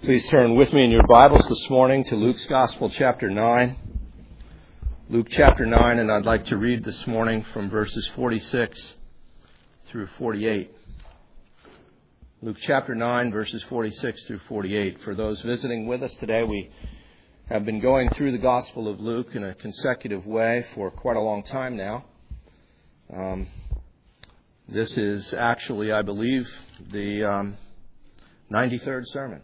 Please turn with me in your Bibles this morning to Luke's Gospel, chapter 9. Luke chapter 9, and I'd like to read this morning from verses 46 through 48. Luke chapter 9, verses 46 through 48. For those visiting with us today, we have been going through the Gospel of Luke in a consecutive way for quite a long time now. This is actually, I believe, the 93rd sermon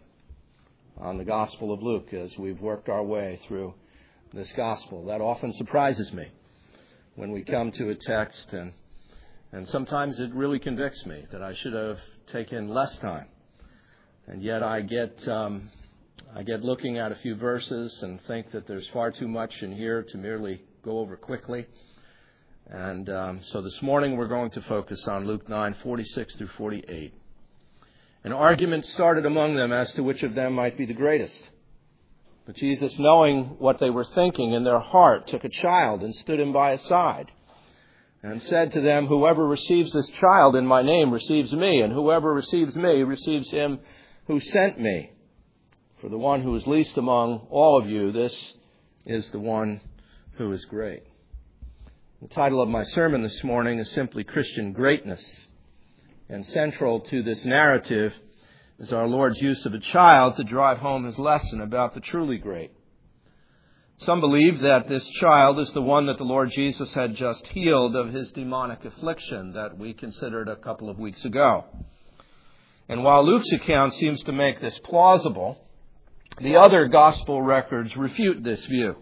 on the Gospel of Luke as we've worked our way through this Gospel. That often surprises me when we come to a text, and sometimes it really convicts me that I should have taken less time. And yet I get looking at a few verses and think that there's far too much in here to merely go over quickly. And so this morning we're going to focus on Luke 9, 46 through 48. An argument started among them as to which of them might be the greatest. But Jesus, knowing what they were thinking in their heart, took a child and stood him by his side and said to them, "Whoever receives this child in my name receives me, and whoever receives me receives him who sent me. For the one who is least among all of you, this is the one who is great." The title of my sermon this morning is simply Christian Greatness. And central to this narrative is our Lord's use of a child to drive home his lesson about the truly great. Some believe that this child is the one that the Lord Jesus had just healed of his demonic affliction that we considered a couple of weeks ago. And while Luke's account seems to make this plausible, the other gospel records refute this view.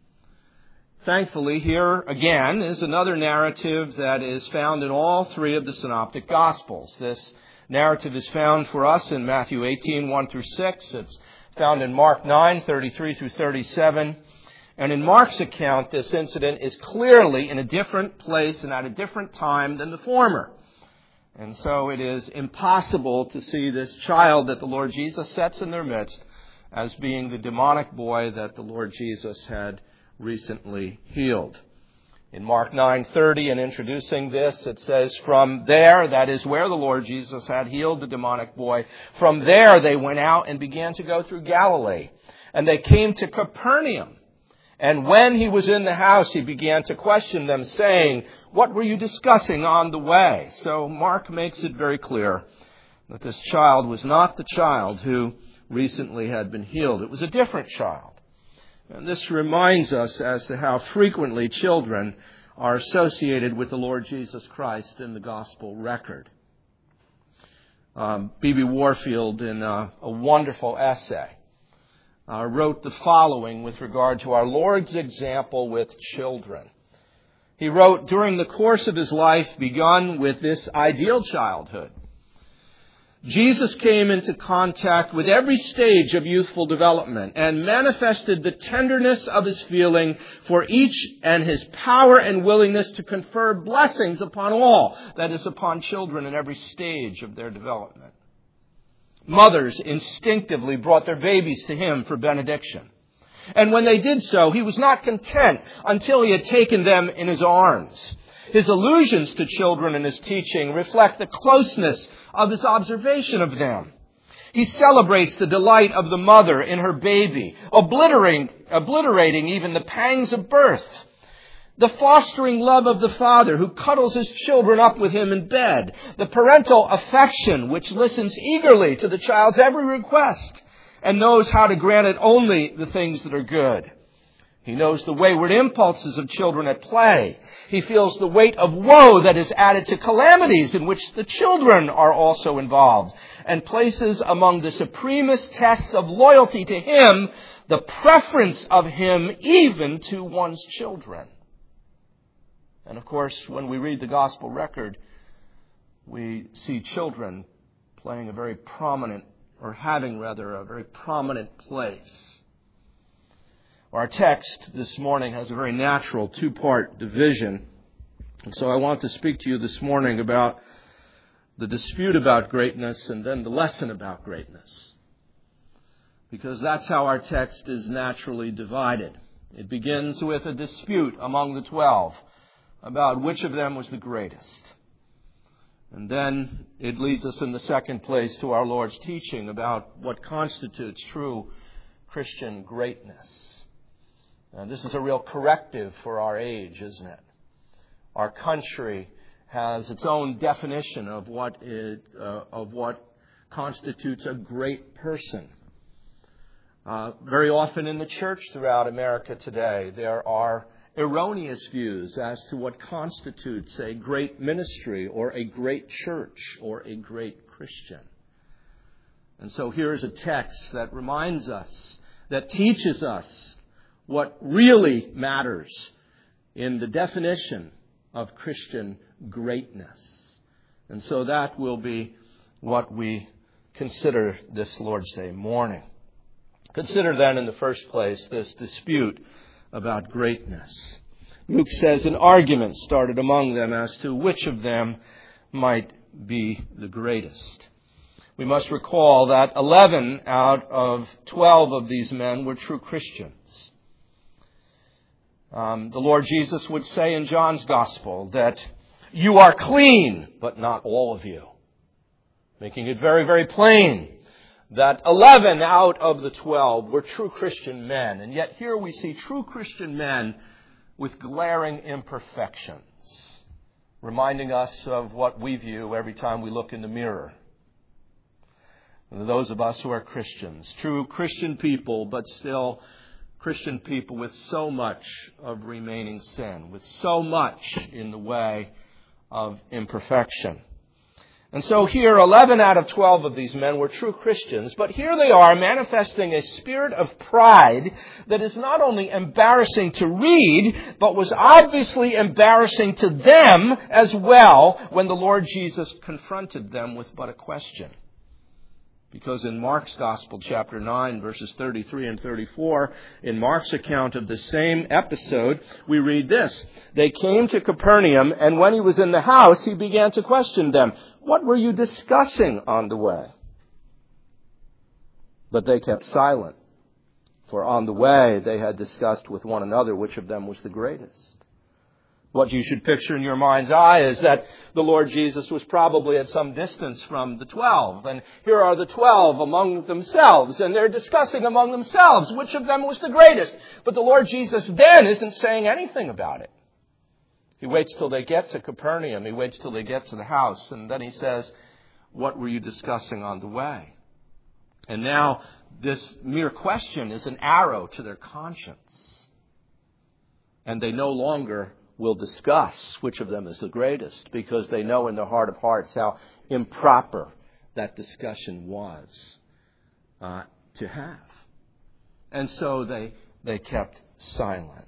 Thankfully, here again is another narrative that is found in all three of the synoptic gospels. This narrative is found for us in Matthew 18, 1 through 6. It's found in Mark 9, 33 through 37. And in Mark's account, this incident is clearly in a different place and at a different time than the former. And so it is impossible to see this child that the Lord Jesus sets in their midst as being the demonic boy that the Lord Jesus had recently healed. In Mark 9:30, in introducing this, it says, "From there," that is where the Lord Jesus had healed the demonic boy, "from there they went out and began to go through Galilee. And they came to Capernaum. And when he was in the house, he began to question them, saying, 'What were you discussing on the way?'" So Mark makes it very clear that this child was not the child who recently had been healed. It was a different child. And this reminds us as to how frequently children are associated with the Lord Jesus Christ in the gospel record. B.B. Warfield, in a wonderful essay, wrote the following with regard to our Lord's example with children. He wrote, "During the course of his life, begun with this ideal childhood, Jesus came into contact with every stage of youthful development and manifested the tenderness of his feeling for each and his power and willingness to confer blessings upon all, that is, upon children in every stage of their development. Mothers instinctively brought their babies to him for benediction. And when they did so, he was not content until he had taken them in his arms. His allusions to children in his teaching reflect the closeness of his observation of them. He celebrates the delight of the mother in her baby, obliterating even the pangs of birth. The fostering love of the father who cuddles his children up with him in bed. The parental affection which listens eagerly to the child's every request and knows how to grant it only the things that are good. He knows the wayward impulses of children at play. He feels the weight of woe that is added to calamities in which the children are also involved, and places among the supremest tests of loyalty to him the preference of him even to one's children." And of course, when we read the gospel record, we see children playing a very prominent, or having rather, a very prominent place. Our text this morning has a very natural two-part division. And so I want to speak to you this morning about the dispute about greatness and then the lesson about greatness. Because that's how our text is naturally divided. It begins with a dispute among the 12 about which of them was the greatest. And then it leads us in the second place to our Lord's teaching about what constitutes true Christian greatness. Now, this is a real corrective for our age, isn't it? Our country has its own definition of what constitutes a great person. Very often in the church throughout America today, there are erroneous views as to what constitutes a great ministry or a great church or a great Christian. And so here is a text that reminds us, that teaches us what really matters in the definition of Christian greatness. And so that will be what we consider this Lord's Day morning. Consider then in the first place this dispute about greatness. Luke says an argument started among them as to which of them might be the greatest. We must recall that 11 out of 12 of these men were true Christians. The Lord Jesus would say in John's Gospel that you are clean, but not all of you. Making it very, very plain that 11 out of the 12 were true Christian men. And yet here we see true Christian men with glaring imperfections, reminding us of what we view every time we look in the mirror. And those of us who are Christians, true Christian people, but still Christian people with so much of remaining sin, with so much in the way of imperfection. And so here, 11 out of 12 of these men were true Christians, but here they are manifesting a spirit of pride that is not only embarrassing to read, but was obviously embarrassing to them as well when the Lord Jesus confronted them with but a question. Because in Mark's Gospel, chapter 9, verses 33 and 34, in Mark's account of the same episode, we read this. They came to Capernaum, and when he was in the house, he began to question them. What were you discussing on the way? But they kept silent, for on the way they had discussed with one another which of them was the greatest. What you should picture in your mind's eye is that the Lord Jesus was probably at some distance from the 12. And here are the 12 among themselves, and they're discussing among themselves which of them was the greatest. But the Lord Jesus then isn't saying anything about it. He waits till they get to Capernaum. He waits till they get to the house. And then he says, what were you discussing on the way? And now this mere question is an arrow to their conscience. And they no longer will discuss which of them is the greatest, because they know in their heart of hearts how improper that discussion was to have. And so they kept silent.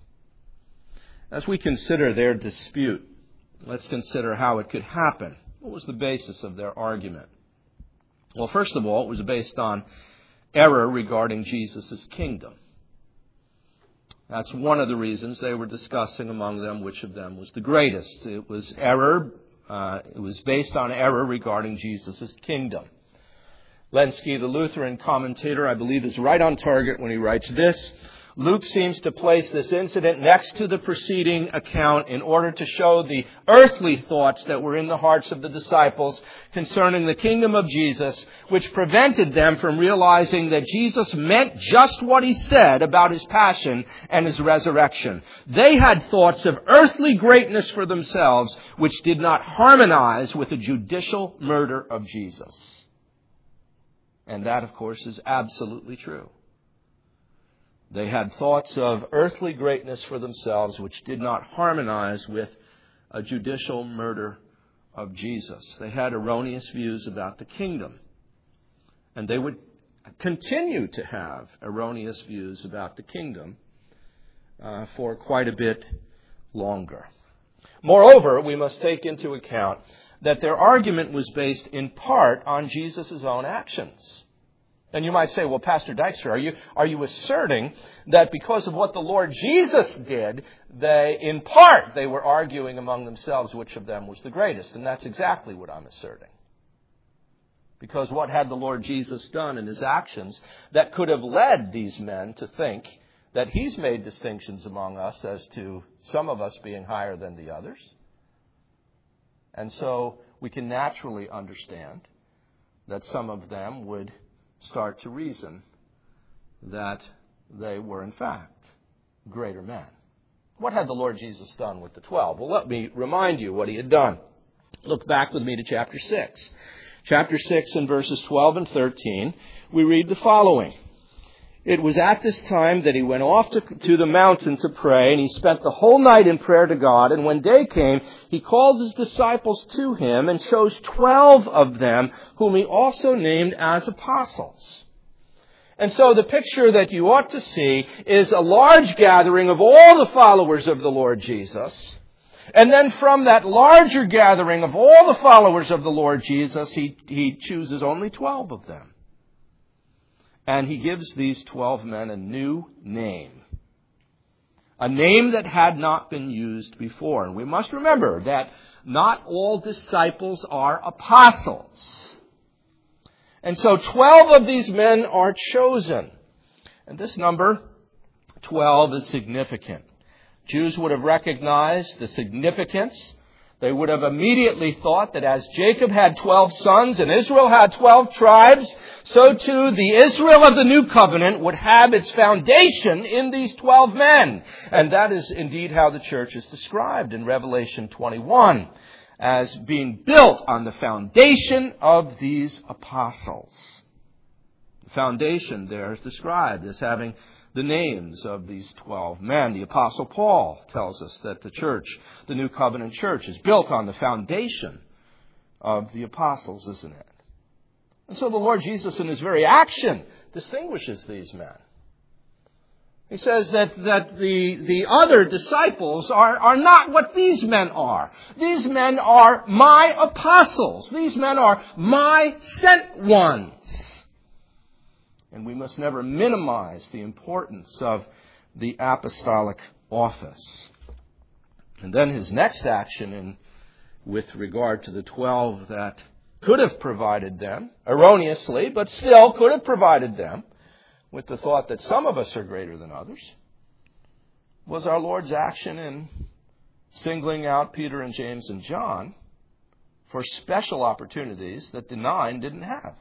As we consider their dispute, let's consider how it could happen. What was the basis of their argument? Well, first of all, it was based on error regarding Jesus' kingdom. That's one of the reasons they were discussing among them which of them was the greatest. It was error. It was based on error regarding Jesus' kingdom. Lenski, the Lutheran commentator, I believe is right on target when he writes this. Luke seems to place this incident next to the preceding account in order to show the earthly thoughts that were in the hearts of the disciples concerning the kingdom of Jesus, which prevented them from realizing that Jesus meant just what he said about his passion and his resurrection. They had thoughts of earthly greatness for themselves, which did not harmonize with the judicial murder of Jesus. And that, of course, is absolutely true. They had thoughts of earthly greatness for themselves which did not harmonize with a judicial murder of Jesus. They had erroneous views about the kingdom. And they would continue to have erroneous views about the kingdom for quite a bit longer. Moreover, we must take into account that their argument was based in part on Jesus' own actions. And you might say, well, Pastor Dykstra, are you asserting that because of what the Lord Jesus did, in part they were arguing among themselves which of them was the greatest? And that's exactly what I'm asserting. Because what had the Lord Jesus done in his actions that could have led these men to think that he's made distinctions among us as to some of us being higher than the others? And so we can naturally understand that some of them would start to reason that they were, in fact, greater men. What had the Lord Jesus done with the 12? Well, let me remind you what he had done. Look back with me to chapter 6. Chapter 6 and verses 12 and 13, we read the following. It was at this time that he went off to the mountain to pray, and he spent the whole night in prayer to God. And when day came, he called his disciples to him and chose 12 of them, whom he also named as apostles. And so the picture that you ought to see is a large gathering of all the followers of the Lord Jesus. And then from that larger gathering of all the followers of the Lord Jesus, he chooses only 12 of them. And he gives these 12 men a new name. A name that had not been used before. And we must remember that not all disciples are apostles. And so 12 of these men are chosen. And this number, 12, is significant. Jews would have recognized the significance. They would have immediately thought that as Jacob had 12 sons and Israel had 12 tribes, so too the Israel of the New Covenant would have its foundation in these 12 men. And that is indeed how the church is described in Revelation 21, as being built on the foundation of these apostles. The foundation there is described as having the names of these 12 men. The Apostle Paul tells us that the church, the New Covenant church, is built on the foundation of the apostles, isn't it? And so the Lord Jesus, in his very action, distinguishes these men. He says that the other disciples are not what these men are. These men are my apostles. These men are my sent ones. And we must never minimize the importance of the apostolic office. And then his next action with regard to the 12 that could have provided them, erroneously, but still could have provided them, with the thought that some of us are greater than others, was our Lord's action in singling out Peter and James and John for special opportunities that the 9 didn't have.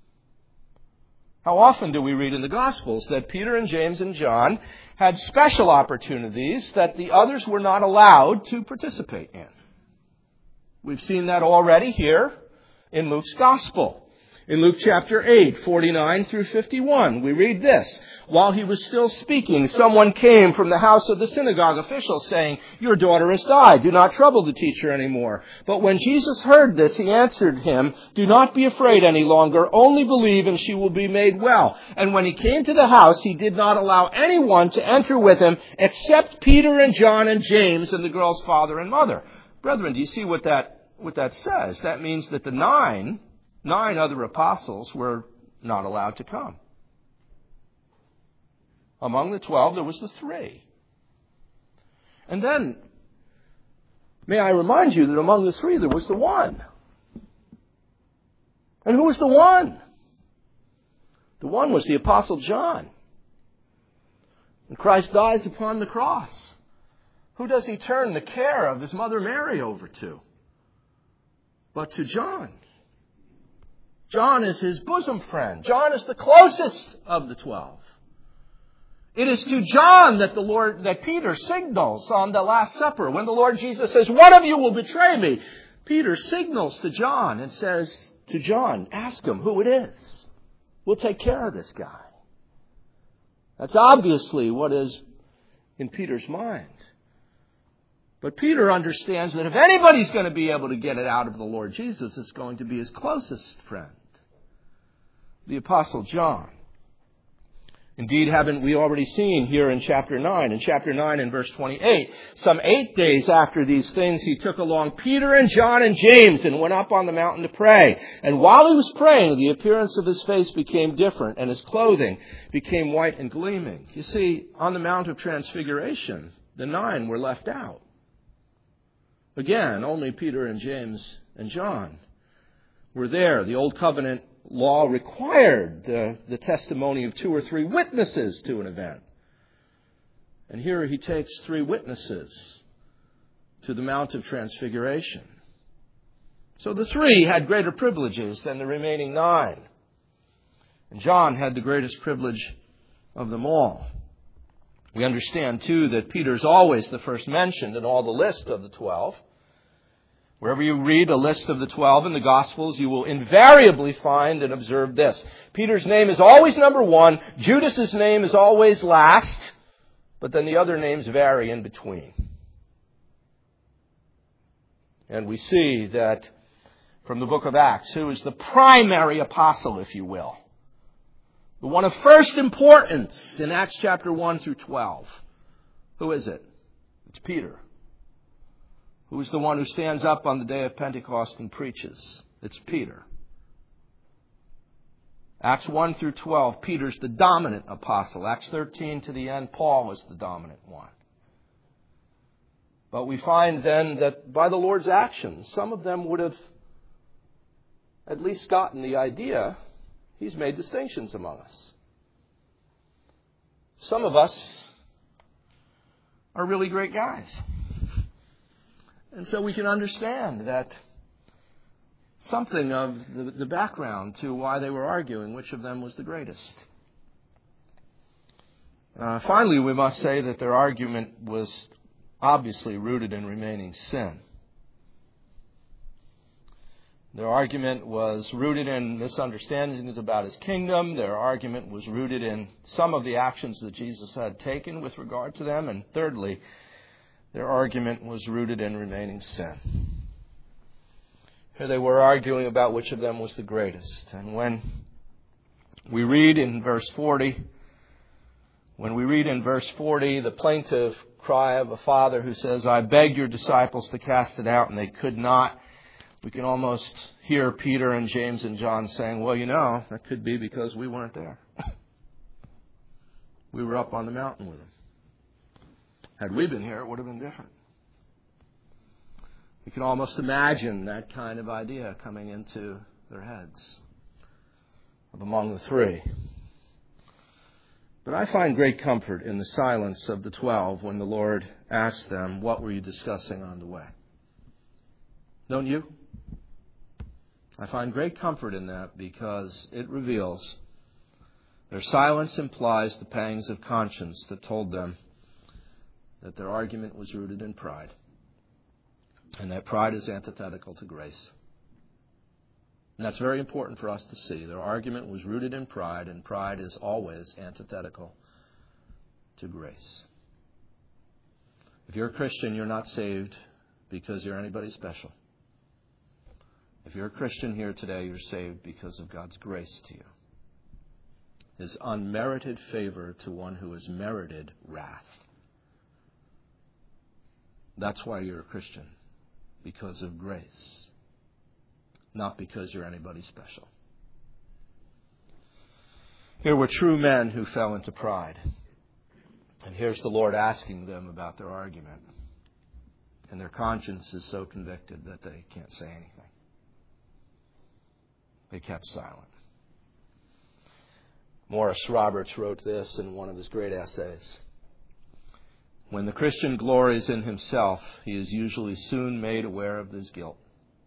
How often do we read in the Gospels that Peter and James and John had special opportunities that the others were not allowed to participate in? We've seen that already here in Luke's Gospel. In Luke chapter 8, 49 through 51, we read this. While he was still speaking, someone came from the house of the synagogue official saying, "Your daughter has died. Do not trouble the teacher anymore." But when Jesus heard this, he answered him, "Do not be afraid any longer. Only believe and she will be made well." And when he came to the house, he did not allow anyone to enter with him except Peter and John and James and the girl's father and mother. Brethren, do you see what that says? That means that the nine other apostles were not allowed to come. Among the 12, there was the 3. And then, may I remind you that among the 3, there was the 1. And who was the 1? The 1 was the Apostle John. When Christ dies upon the cross, who does he turn the care of his mother Mary over to? But to John. John is his bosom friend. John is the closest of the 12. It is to John that Peter signals on the Last Supper. When the Lord Jesus says, "One of you will betray me," Peter signals to John and says to John, "Ask him who it is. We'll take care of this guy." That's obviously what is in Peter's mind. But Peter understands that if anybody's going to be able to get it out of the Lord Jesus, it's going to be his closest friend, the Apostle John. Indeed, haven't we already seen here in chapter 9? In chapter 9 and verse 28, some 8 days after these things, he took along Peter and John and James and went up on the mountain to pray. And while he was praying, the appearance of his face became different, and his clothing became white and gleaming. You see, on the Mount of Transfiguration, the 9 were left out. Again, only Peter and James and John were there. The Old Covenant law required the testimony of 2 or 3 witnesses to an event. And here he takes 3 witnesses to the Mount of Transfiguration. So the 3 had greater privileges than the remaining 9. And John had the greatest privilege of them all. We understand, too, that Peter's always the first mentioned in all the list of the 12. Wherever you read a list of the 12 in the Gospels, you will invariably find and observe this. Peter's name is always number 1. Judas's name is always last. But then the other names vary in between. And we see that from the book of Acts, who is the primary apostle, if you will. The one of first importance in Acts chapter 1 through 12. Who is it? It's Peter. Who is the one who stands up on the day of Pentecost and preaches? It's Peter. Acts 1 through 12, Peter's the dominant apostle. Acts 13 to the end, Paul is the dominant one. But we find then that by the Lord's actions, some of them would have at least gotten the idea He's made distinctions among us. Some of us are really great guys. And so we can understand that something of the background to why they were arguing which of them was the greatest. Finally, we must say that their argument was obviously rooted in remaining sin. Their argument was rooted in misunderstandings about His kingdom. Their argument was rooted in some of the actions that Jesus had taken with regard to them. And thirdly, their argument was rooted in remaining sin. Here they were arguing about which of them was the greatest. And when we read in verse 40, the plaintive cry of a father who says, "I begged your disciples to cast it out, and they could not," we can almost hear Peter and James and John saying, "Well, that could be because we weren't there. We were up on the mountain with them. Had we been here, it would have been different." You can almost imagine that kind of idea coming into their heads among the 3. But I find great comfort in the silence of the 12 when the Lord asked them, "What were you discussing on the way?" Don't you? I find great comfort in that because it reveals their silence implies the pangs of conscience that told them that their argument was rooted in pride. And that pride is antithetical to grace. And that's very important for us to see. Their argument was rooted in pride, and pride is always antithetical to grace. If you're a Christian, you're not saved because you're anybody special. If you're a Christian here today, you're saved because of God's grace to you. His unmerited favor to one who has merited wrath. That's why you're a Christian. Because of grace. Not because you're anybody special. Here were true men who fell into pride. And here's the Lord asking them about their argument. And their conscience is so convicted that they can't say anything. They kept silent. Morris Roberts wrote this in one of his great essays. When the Christian glories in himself, he is usually soon made aware of his guilt.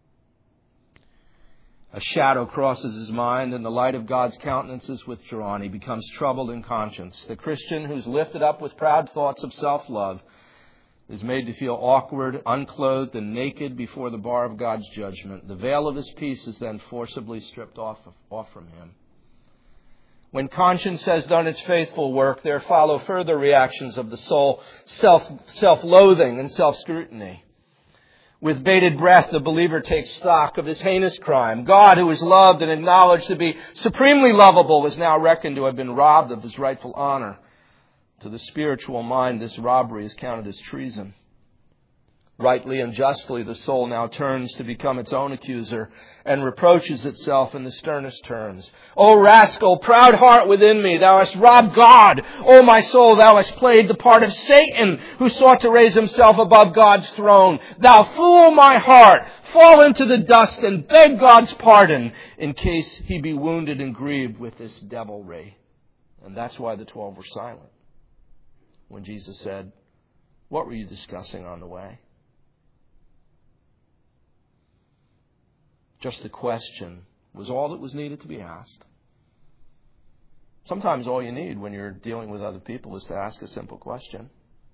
A shadow crosses his mind and the light of God's countenance is withdrawn. He becomes troubled in conscience. The Christian who's lifted up with proud thoughts of self-love is made to feel awkward, unclothed, and naked before the bar of God's judgment. The veil of his peace is then forcibly stripped off from him. When conscience has done its faithful work, there follow further reactions of the soul, self-loathing and self-scrutiny. With bated breath, the believer takes stock of his heinous crime. God, who is loved and acknowledged to be supremely lovable, is now reckoned to have been robbed of his rightful honor. To the spiritual mind, this robbery is counted as treason. Rightly and justly, the soul now turns to become its own accuser and reproaches itself in the sternest terms. "O rascal, proud heart within me, thou hast robbed God. O my soul, thou hast played the part of Satan, who sought to raise himself above God's throne. Thou fool, my heart, fall into the dust and beg God's pardon in case he be wounded and grieved with this devilry." And that's why the 12 were silent when Jesus said, "What were you discussing on the way?" Just a question was all that was needed to be asked. Sometimes all you need when you're dealing with other people is to ask a simple question.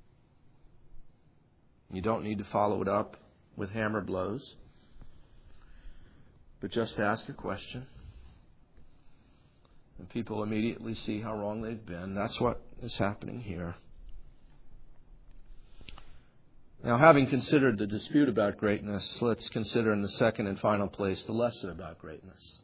You don't need to follow it up with hammer blows, but just ask a question. And people immediately see how wrong they've been. That's what is happening here. Now, having considered the dispute about greatness, let's consider in the second and final place the lesson about greatness.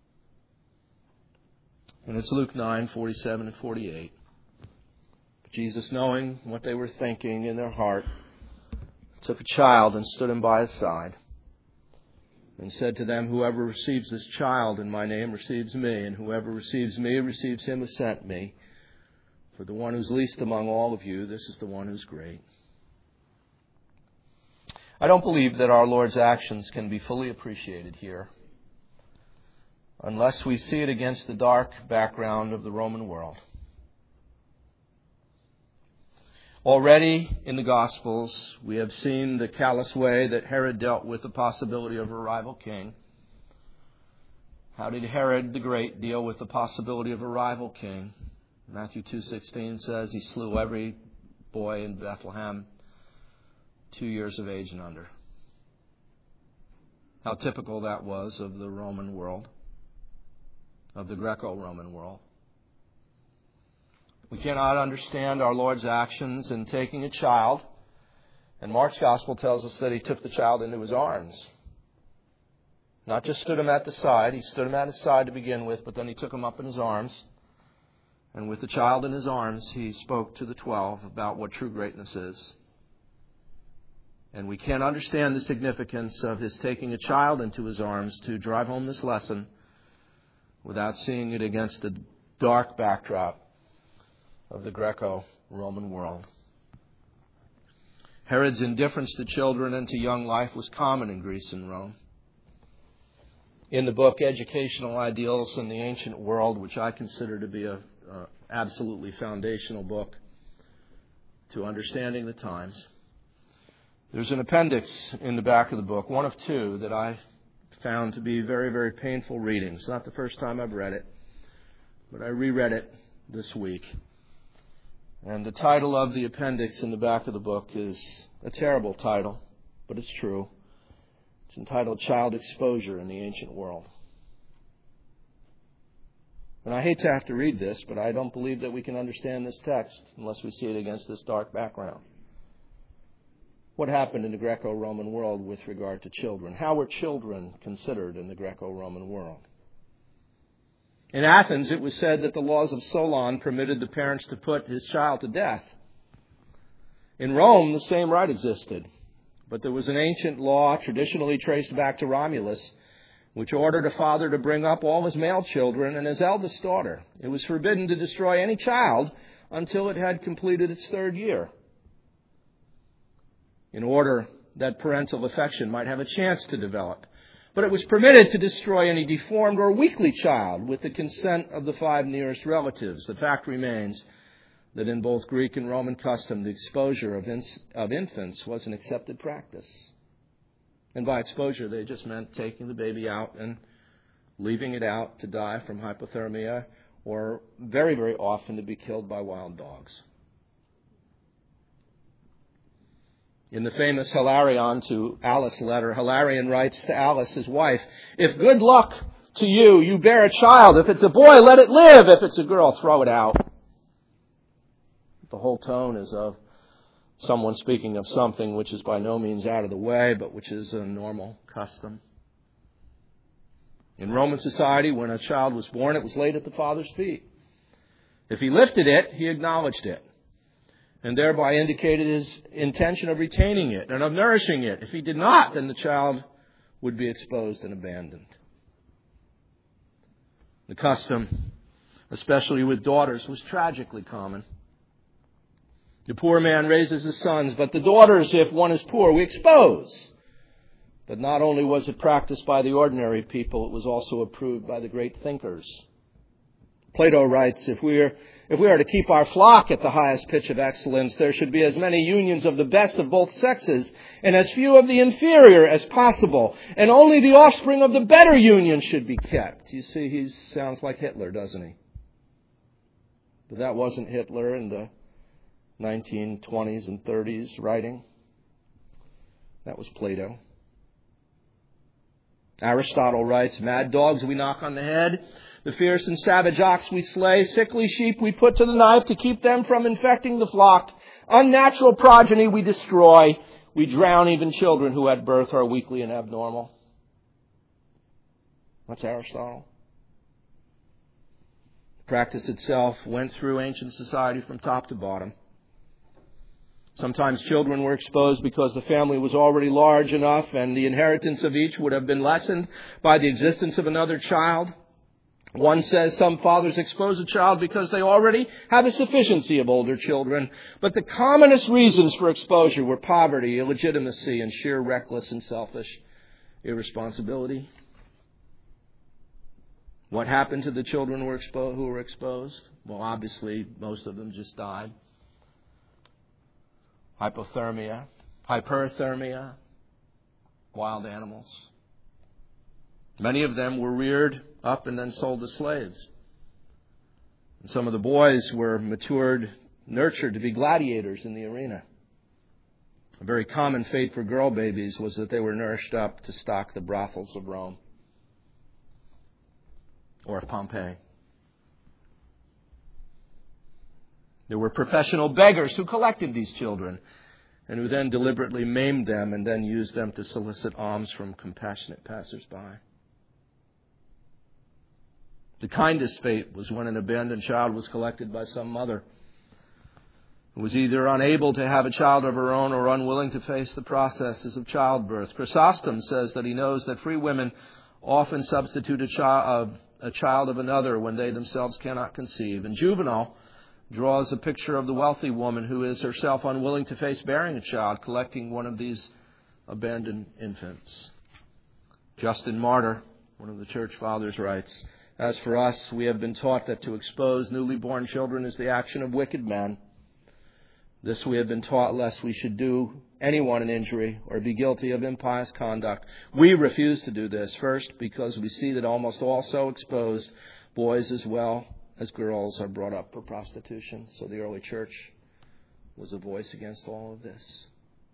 And it's Luke 9:47 and 48. Jesus, knowing what they were thinking in their heart, took a child and stood him by his side and said to them, "Whoever receives this child in my name receives me, and whoever receives me receives him who sent me. For the one who's least among all of you, this is the one who's great." I don't believe that our Lord's actions can be fully appreciated here unless we see it against the dark background of the Roman world. Already in the Gospels, we have seen the callous way that Herod dealt with the possibility of a rival king. How did Herod the Great deal with the possibility of a rival king? Matthew 2:16 says he slew every boy in Bethlehem 2 years of age and under. How typical that was of the Roman world, of the Greco-Roman world. We cannot understand our Lord's actions in taking a child, and Mark's Gospel tells us that he took the child into his arms. Not just stood him at the side, he stood him at his side to begin with, but then he took him up in his arms. And with the child in his arms, he spoke to the 12 about what true greatness is. And we can't understand the significance of his taking a child into his arms to drive home this lesson without seeing it against the dark backdrop of the Greco-Roman world. Herod's indifference to children and to young life was common in Greece and Rome. In the book Educational Ideals in the Ancient World, which I consider to be an absolutely foundational book to understanding the times, there's an appendix in the back of the book, one of two, that I found to be very, very painful reading. It's not the first time I've read it, but I reread it this week. And the title of the appendix in the back of the book is a terrible title, but it's true. It's entitled Child Exposure in the Ancient World. And I hate to have to read this, but I don't believe that we can understand this text unless we see it against this dark background. What happened in the Greco-Roman world with regard to children? How were children considered in the Greco-Roman world? In Athens, it was said that the laws of Solon permitted the parents to put his child to death. In Rome, the same right existed. But there was an ancient law, traditionally traced back to Romulus, which ordered a father to bring up all his male children and his eldest daughter. It was forbidden to destroy any child until it had completed its third year, in order that parental affection might have a chance to develop. But it was permitted to destroy any deformed or weakly child with the consent of the 5 nearest relatives. The fact remains that in both Greek and Roman custom, the exposure of infants was an accepted practice. And by exposure, they just meant taking the baby out and leaving it out to die from hypothermia, or very, very often to be killed by wild dogs. In the famous Hilarion to Alice letter, Hilarion writes to Alice, his wife, "If good luck to you, you bear a child. If it's a boy, let it live. If it's a girl, throw it out." The whole tone is of someone speaking of something which is by no means out of the way, but which is a normal custom. In Roman society, when a child was born, it was laid at the father's feet. If he lifted it, he acknowledged it, and thereby indicated his intention of retaining it and of nourishing it. If he did not, then the child would be exposed and abandoned. The custom, especially with daughters, was tragically common. The poor man raises his sons, but the daughters, if one is poor, we expose. But not only was it practiced by the ordinary people, it was also approved by the great thinkers. Plato writes, if we are to keep our flock at the highest pitch of excellence, there should be as many unions of the best of both sexes and as few of the inferior as possible. And only the offspring of the better union should be kept. You see, he sounds like Hitler, doesn't he? But that wasn't Hitler in the 1920s and 30s writing. That was Plato. Aristotle writes, mad dogs we knock on the head, the fierce and savage ox we slay, sickly sheep we put to the knife to keep them from infecting the flock, unnatural progeny we destroy, we drown even children who at birth are weakly and abnormal. That's Aristotle. The practice itself went through ancient society from top to bottom. Sometimes children were exposed because the family was already large enough and the inheritance of each would have been lessened by the existence of another child. One says some fathers expose a child because they already have a sufficiency of older children. But the commonest reasons for exposure were poverty, illegitimacy, and sheer reckless and selfish irresponsibility. What happened to the children who were exposed? Well, obviously, most of them just died. Hypothermia, hyperthermia, wild animals. Many of them were reared up and then sold as slaves. And some of the boys were nurtured to be gladiators in the arena. A very common fate for girl babies was that they were nourished up to stock the brothels of Rome or of Pompeii. There were professional beggars who collected these children and who then deliberately maimed them and then used them to solicit alms from compassionate passers-by. The kindest fate was when an abandoned child was collected by some mother who was either unable to have a child of her own or unwilling to face the processes of childbirth. Chrysostom says that he knows that free women often substitute a child of another when they themselves cannot conceive. And Juvenal draws a picture of the wealthy woman who is herself unwilling to face bearing a child, collecting one of these abandoned infants. Justin Martyr, one of the church fathers, writes, as for us, we have been taught that to expose newly born children is the action of wicked men. This we have been taught lest we should do anyone an injury or be guilty of impious conduct. We refuse to do this, first, because we see that almost all so exposed, boys as well as girls, are brought up for prostitution. So the early church was a voice against all of this.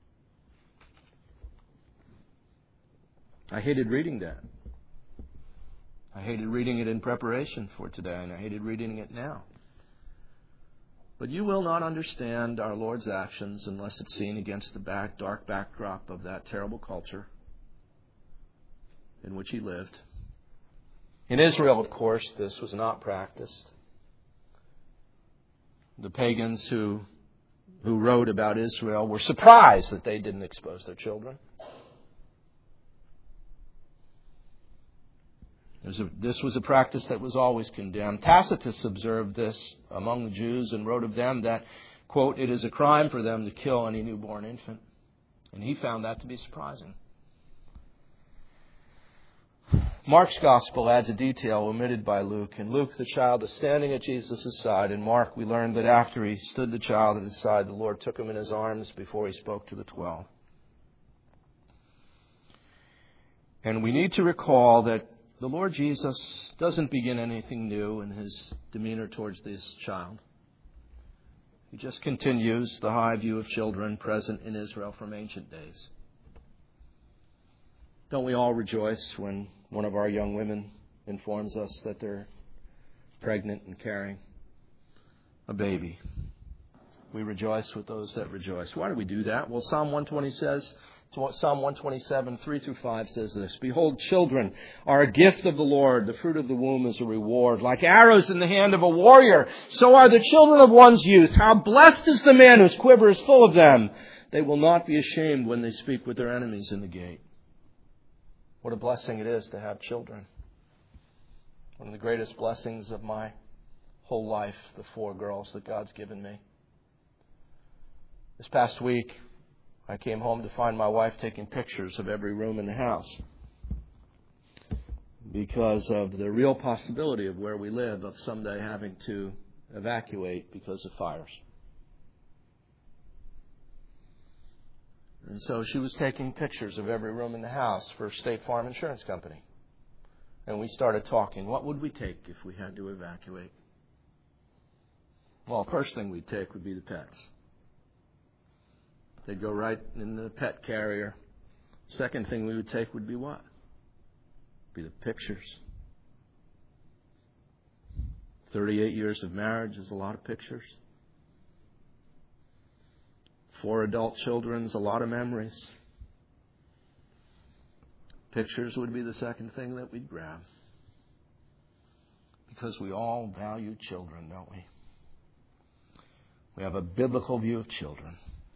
I hated reading that. I hated reading it in preparation for today, and I hated reading it now. But you will not understand our Lord's actions unless it's seen against the dark backdrop of that terrible culture in which he lived. In Israel, of course, this was not practiced. The pagans who wrote about Israel were surprised that they didn't expose their children. This was a practice that was always condemned. Tacitus observed this among the Jews and wrote of them that, quote, it is a crime for them to kill any newborn infant. And he found that to be surprising. Mark's gospel adds a detail omitted by Luke. In Luke, the child is standing at Jesus' side. In Mark, we learn that after he stood the child at his side, the Lord took him in his arms before he spoke to the 12. And we need to recall that the Lord Jesus doesn't begin anything new in his demeanor towards this child. He just continues the high view of children present in Israel from ancient days. Don't we all rejoice when one of our young women informs us that they're pregnant and carrying a baby? We rejoice with those that rejoice. Why do we do that? Well, Psalm 127, 3 through 5 says this, behold, children are a gift of the Lord. The fruit of the womb is a reward. Like arrows in the hand of a warrior, so are the children of one's youth. How blessed is the man whose quiver is full of them. They will not be ashamed when they speak with their enemies in the gate. What a blessing it is to have children. One of the greatest blessings of my whole life, the 4 girls that God's given me. This past week, I came home to find my wife taking pictures of every room in the house. because of the real possibility of where we live of someday having to evacuate because of fires. And so she was taking pictures of every room in the house for State Farm Insurance Company. And we started talking, what would we take if we had to evacuate? Well, first thing we'd take would be the pets. They'd go right in the pet carrier. Second thing we would take would be what? Be the pictures. 38 years of marriage is a lot of pictures. 4 adult children is a lot of memories. Pictures would be the second thing that we'd grab. Because we all value children, don't we? We have a biblical view of children.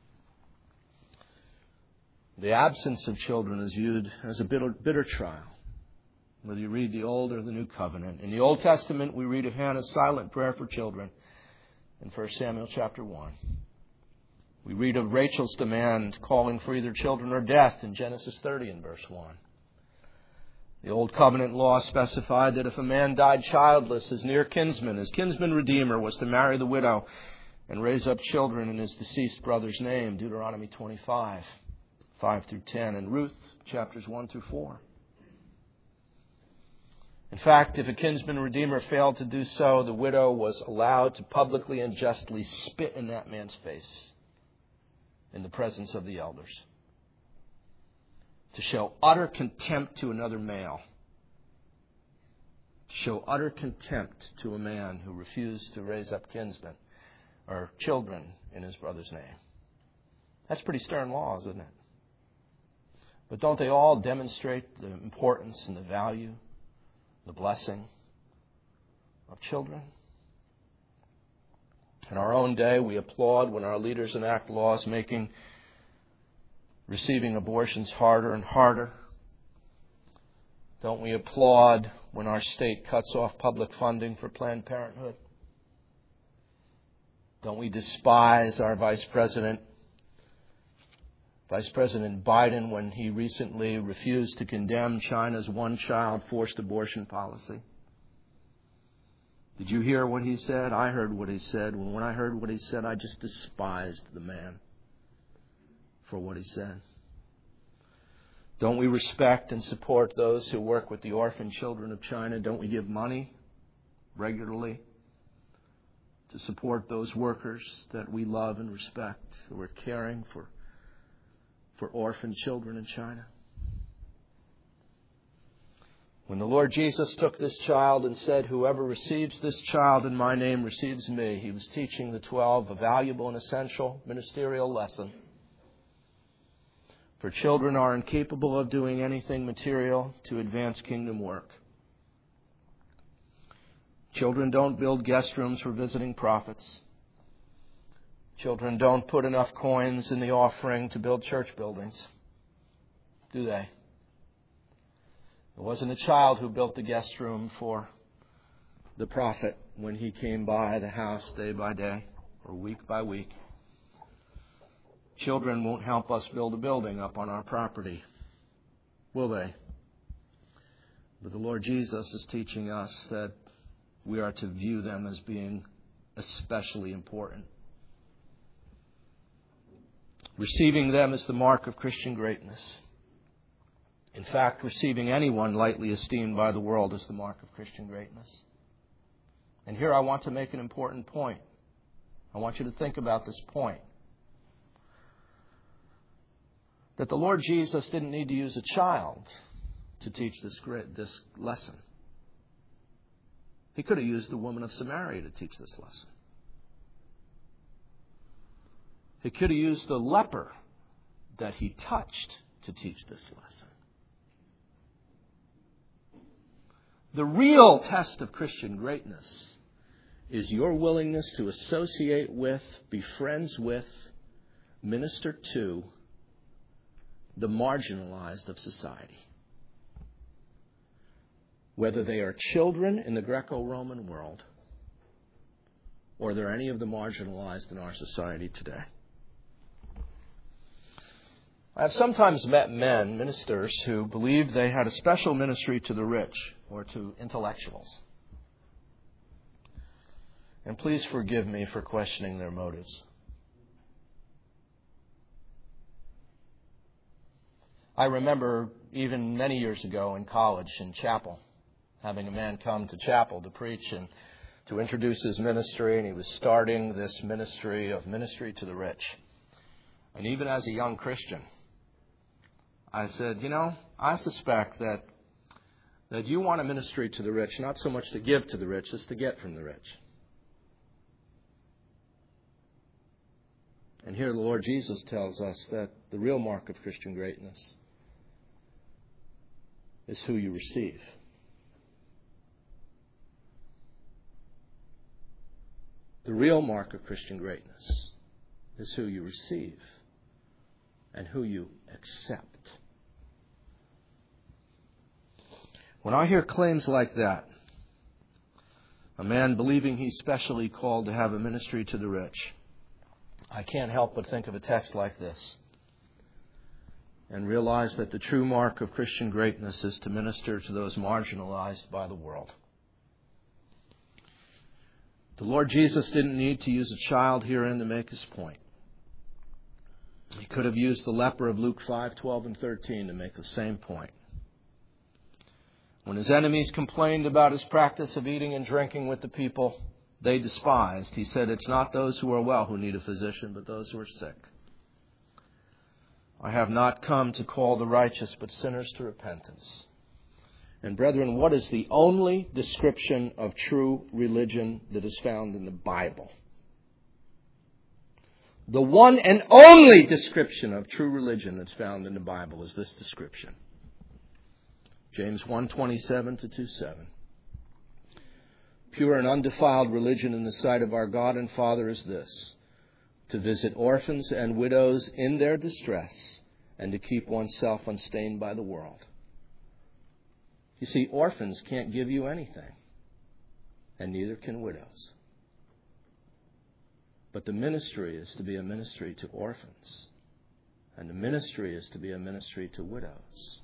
The absence of children is viewed as a bitter trial, whether you read the Old or the New Covenant. In the Old Testament, we read of Hannah's silent prayer for children in 1 Samuel chapter 1. We read of Rachel's demand calling for either children or death in Genesis 30 and verse 1. The Old Covenant law specified that if a man died childless, his near kinsman, his kinsman redeemer, was to marry the widow and raise up children in his deceased brother's name, Deuteronomy 25, 5 through 10, and Ruth, chapters 1 through 4. In fact, if a kinsman redeemer failed to do so, the widow was allowed to publicly and justly spit in that man's face in the presence of the elders, to show utter contempt to another male, to show utter contempt to a man who refused to raise up kinsmen or children in his brother's name. That's pretty stern law, isn't it? But don't they all demonstrate the importance and the value, the blessing of children? In our own day, we applaud when our leaders enact laws making receiving abortions harder and harder. Don't we applaud when our state cuts off public funding for Planned Parenthood? Don't we despise our Vice President Biden, when he recently refused to condemn China's one-child forced abortion policy? Did you hear what he said? I heard what he said. When I heard what he said, I just despised the man for what he said. Don't we respect and support those who work with the orphan children of China? Don't we give money regularly to support those workers that we love and respect, who are caring for orphan children in China? When the Lord Jesus took this child and said, "Whoever receives this child in my name receives me," he was teaching the 12 a valuable and essential ministerial lesson. For children are incapable of doing anything material to advance kingdom work. Children don't build guest rooms for visiting prophets. Children don't put enough coins in the offering to build church buildings, do they? It wasn't a child who built the guest room for the prophet when he came by the house day by day or week by week. Children won't help us build a building up on our property, will they? But the Lord Jesus is teaching us that we are to view them as being especially important. Receiving them is the mark of Christian greatness. In fact, receiving anyone lightly esteemed by the world is the mark of Christian greatness. And here I want to make an important point. I want you to think about this point. That the Lord Jesus didn't need to use a child to teach this lesson. He could have used the woman of Samaria to teach this lesson. He could have used the leper that he touched to teach this lesson. The real test of Christian greatness is your willingness to associate with, be friends with, minister to the marginalized of society. Whether they are children in the Greco-Roman world or they're any of the marginalized in our society today. I have sometimes met men, ministers, who believed they had a special ministry to the rich or to intellectuals. And please forgive me for questioning their motives. I remember even many years ago in college, in chapel, having a man come to chapel to preach and to introduce his ministry, and he was starting this ministry to the rich. And even as a young Christian, I said, I suspect that you want a ministry to the rich, not so much to give to the rich as to get from the rich. And here the Lord Jesus tells us that the real mark of Christian greatness is who you receive. The real mark of Christian greatness is who you receive and who you accept. When I hear claims like that, a man believing he's specially called to have a ministry to the rich, I can't help but think of a text like this and realize that the true mark of Christian greatness is to minister to those marginalized by the world. The Lord Jesus didn't need to use a child herein to make his point. He could have used the leper of Luke 5:12 and 13 to make the same point. When his enemies complained about his practice of eating and drinking with the people they despised, he said, "It's not those who are well who need a physician, but those who are sick. I have not come to call the righteous, but sinners to repentance." And brethren, what is the only description of true religion that is found in the Bible? The one and only description of true religion that's found in the Bible is this description. James 1:27 to 2:7. Pure and undefiled religion in the sight of our God and Father is this: to visit orphans and widows in their distress, and to keep oneself unstained by the world. You see, orphans can't give you anything, and neither can widows. But the ministry is to be a ministry to orphans, and the ministry is to be a ministry to widows.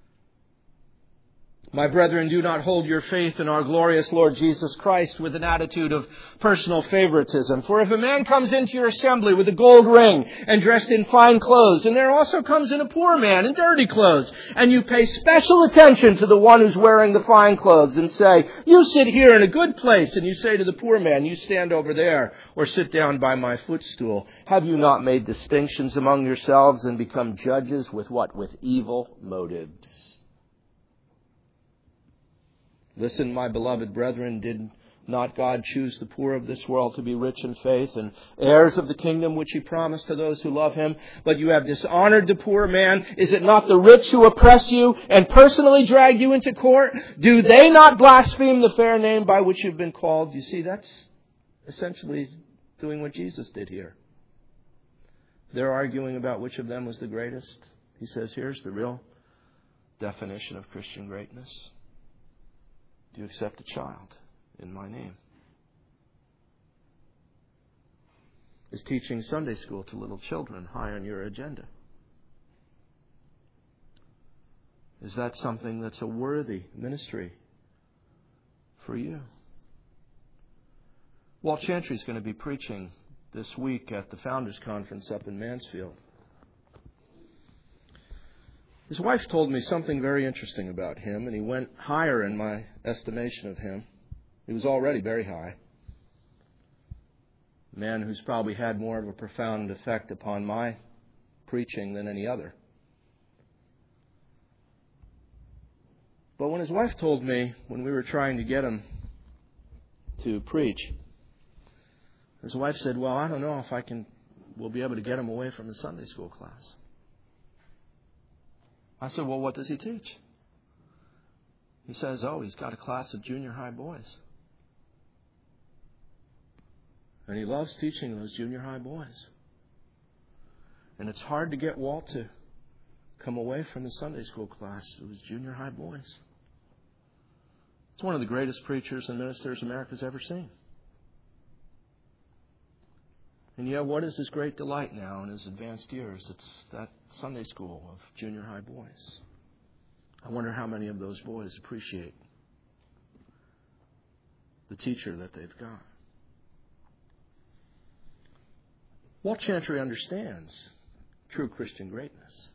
My brethren, do not hold your faith in our glorious Lord Jesus Christ with an attitude of personal favoritism. For if a man comes into your assembly with a gold ring and dressed in fine clothes, and there also comes in a poor man in dirty clothes, and you pay special attention to the one who's wearing the fine clothes and say, "You sit here in a good place," and you say to the poor man, "You stand over there," or "Sit down by my footstool," have you not made distinctions among yourselves and become judges with what? With evil motives? Listen, my beloved brethren, did not God choose the poor of this world to be rich in faith and heirs of the kingdom which he promised to those who love him? But you have dishonored the poor man. Is it not the rich who oppress you and personally drag you into court? Do they not blaspheme the fair name by which you've been called? You see, that's essentially doing what Jesus did here. They're arguing about which of them was the greatest. He says, here's the real definition of Christian greatness. Do you accept a child in my name? Is teaching Sunday school to little children high on your agenda? Is that something that's a worthy ministry for you? Walt Chantry is going to be preaching this week at the Founders Conference up in Mansfield. His wife told me something very interesting about him, and he went higher in my estimation of him. He was already very high. A man who's probably had more of a profound effect upon my preaching than any other. But when his wife told me, when we were trying to get him to preach, his wife said, "Well, I don't know if we'll be able to get him away from the Sunday school class." I said, "Well, what does he teach?" He says, he's got a class of junior high boys. And he loves teaching those junior high boys. And it's hard to get Walt to come away from the Sunday school class. It was junior high boys. It's one of the greatest preachers and ministers America's ever seen. And yet, what is his great delight now in his advanced years? It's that Sunday school of junior high boys. I wonder how many of those boys appreciate the teacher that they've got. Walt Chantry understands true Christian greatness.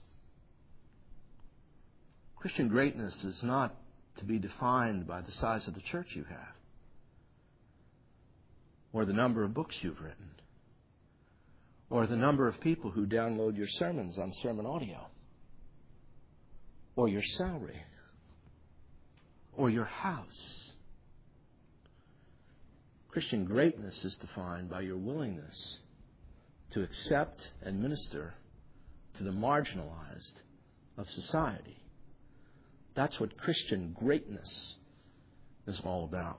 Christian greatness is not to be defined by the size of the church you have, or the number of books you've written, or the number of people who download your sermons on Sermon Audio, or your salary, or your house. Christian greatness is defined by your willingness to accept and minister to the marginalized of society. That's what Christian greatness is all about.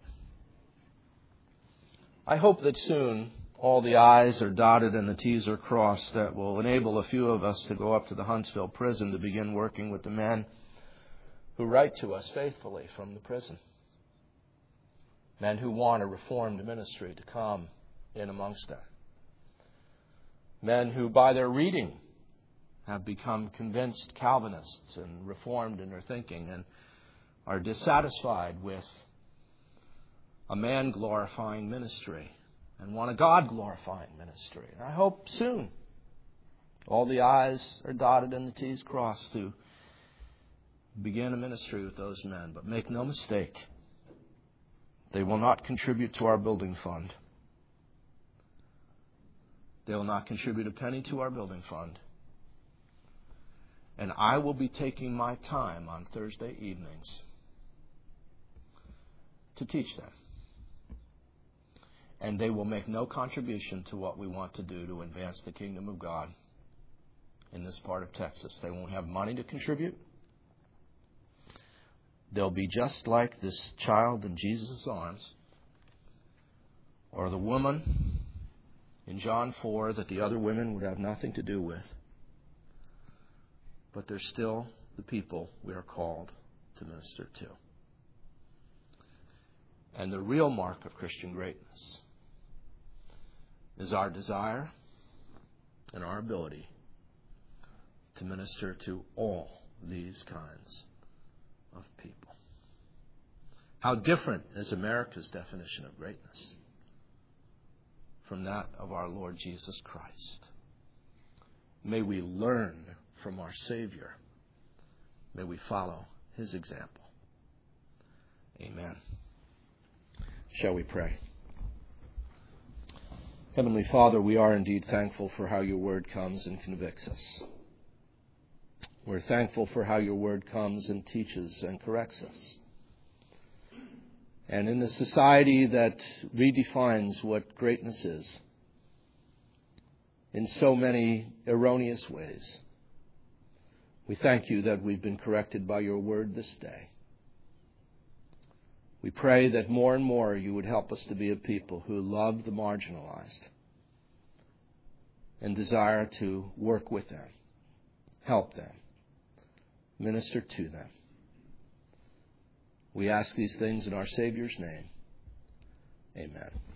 I hope that soon all the I's are dotted and the T's are crossed that will enable a few of us to go up to the Huntsville prison to begin working with the men who write to us faithfully from the prison. Men who want a reformed ministry to come in amongst them. Men who, by their reading, have become convinced Calvinists and reformed in their thinking and are dissatisfied with a man-glorifying ministry and want a God-glorifying ministry. And I hope soon all the I's are dotted and the T's crossed to begin a ministry with those men. But make no mistake, they will not contribute to our building fund. They will not contribute a penny to our building fund. And I will be taking my time on Thursday evenings to teach them. And they will make no contribution to what we want to do to advance the kingdom of God in this part of Texas. They won't have money to contribute. They'll be just like this child in Jesus' arms, or the woman in John 4 that the other women would have nothing to do with. But they're still the people we are called to minister to. And the real mark of Christian greatness is our desire and our ability to minister to all these kinds of people. How different is America's definition of greatness from that of our Lord Jesus Christ? May we learn from our Savior. May we follow His example. Amen. Shall we pray? Heavenly Father, we are indeed thankful for how your word comes and convicts us. We're thankful for how your word comes and teaches and corrects us. And in the society that redefines what greatness is in so many erroneous ways, we thank you that we've been corrected by your word this day. We pray that more and more you would help us to be a people who love the marginalized and desire to work with them, help them, minister to them. We ask these things in our Savior's name. Amen.